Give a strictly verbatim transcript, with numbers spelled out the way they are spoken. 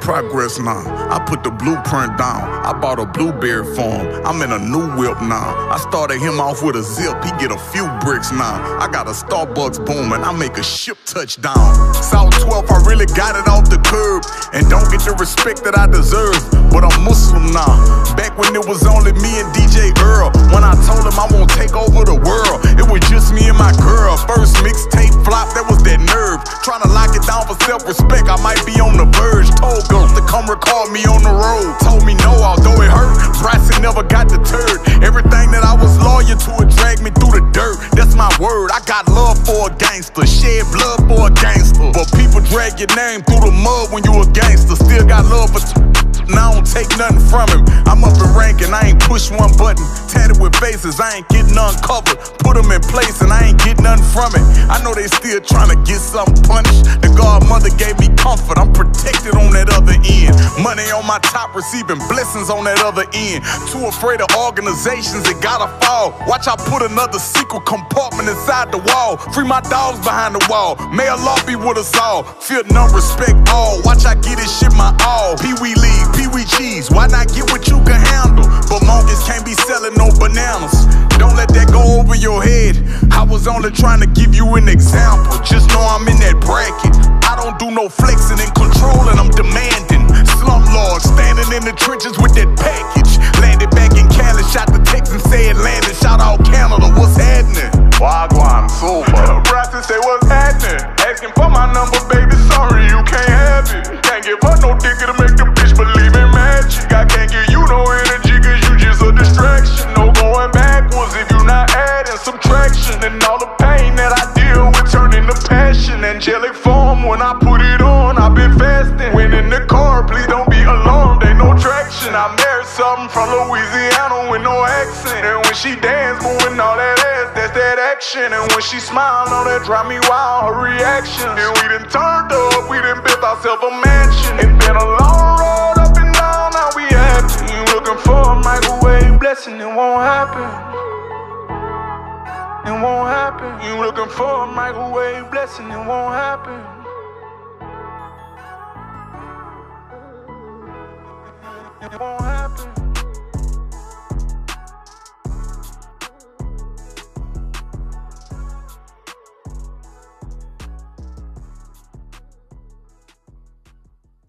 progress now. I put the blueprint down. I bought a blueberry farm. I'm in a new whip now. I started him off with a zip. He get a few bricks now. I got a Starbucks booming. I make a ship touchdown. South twelfth, I really got it off the curb. And don't get the respect that I deserve. But I'm Muslim now. Back when it was only me and D J Earl. When I told him I won't take over the world, it was just me and my girl. First mixtape flop, that was that nerve. Trying to lock it down for self-respect, I might be on the verge. Told girls to come record me on the road. Told me no, although it hurt. Bryson never got deterred. Everything that I was loyal to would drag me through the dirt. That's my word. I got love for a gangster, shed blood for a gangster. But people drag your name through the mud when you a gangster. Still got love for t now I don't take nothing from him. I'm up in rank and I ain't push one button. Tatted with faces, I ain't getting uncovered. Put them in place and I ain't getting nothing from it. I know they still trying to get something punished. The godmother gave me comfort, I'm protected on that other end. Money on my top, receiving blessings on that other end. Too afraid of organizations, it gotta fall. Watch I put another secret compartment inside the wall. Free my dogs behind the wall. May Allah be with us all. Fear none, respect all. Watch I get this shit my all. Pee-wee leave, Pee-wee cheese. Why not get what you can handle? But monkeys can't be selling no bananas. Don't let that go over your head. I was only trying to give you an example. Just know I'm in that bracket. I don't do no flexing and controlling, I'm demanding. Slumlord standing in the trenches with that package. Landed back in Cali, shot the text and said landed. Shout out Canada, what's happening? Wagwan, super. Bryson say what's happening? Asking for my number, baby, sorry you can't have it. Can't give her no dick to make the bitch believe in magic. I can't give you no energy cause you just a distraction. No going backwards if you not adding subtraction. And all the pain that I deal with turn into passion. Angelic form when I put it on, I've been fasting. When in the car, please don't be alarmed, ain't no traction. I married something from Louisiana with no accent. And when she dance, moving all that ass, that's that action. And when she smile, know that drive me wild, her reaction. And we done turned up, we done built ourselves a mansion. It's been a long road up and down, now we happy. You looking for a microwave blessing, it won't happen. It won't happen. You looking for a microwave blessing, it won't happen. It won't happen.